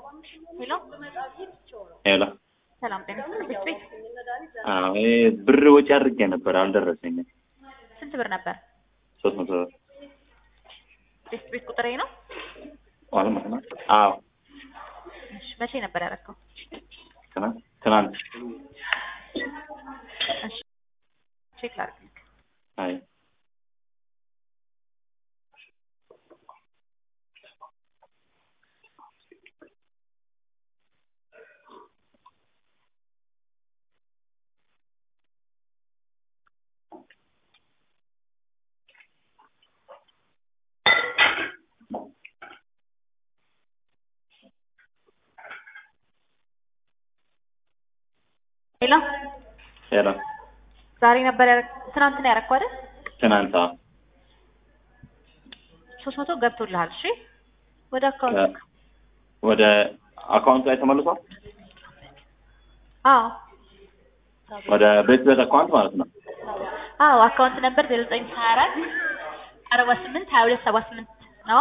ሄሎ ሄሎ ሰላም ጤና ይስጥልኝ። አይ ብር ወጪ አድርጌ ነበር አልደረሰኝም። ስንት ብር ነበር? 300 ብር ቤት ቁጥሬ ነው? ማለት ነው። አዎ እሺ መቼ ነበር ያደረከው? ትናንት። እሺ ቼክ ላድርግ። አይ ሄሎ ሄሎ ዛሬ ነበር ትናንት ነው ያደረከው አይደል? ትናንት 300 ገብቶልሃል። እሺ ወደ አካውንት ላይ ተመልሷል። አዎ ወደ ቤት አካውንት ማለት ነው። አዎ አካውንት ነበር 0924 48 22 78 ነው።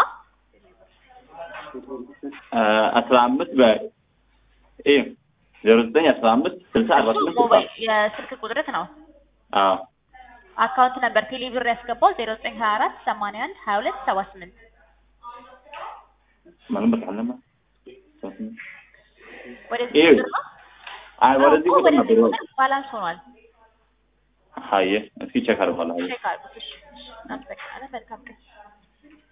15 በ 0915 60 48 የስልክ ቁጥርህ ነው። አዎ አካውንት ነበር ቴሌብር ያስገባው 0924 81 22 78 ምንም በቃለማ ወደዚህ ቁጥር ነው። አይ ወደዚህ ቁጥር ነበር ባላንስ ሆኗል። አየ እስኪ ቼክ አድርጓል። አየ ቼክ አድርጉት። እሺ እናመሰግናለን። መልካም ቀን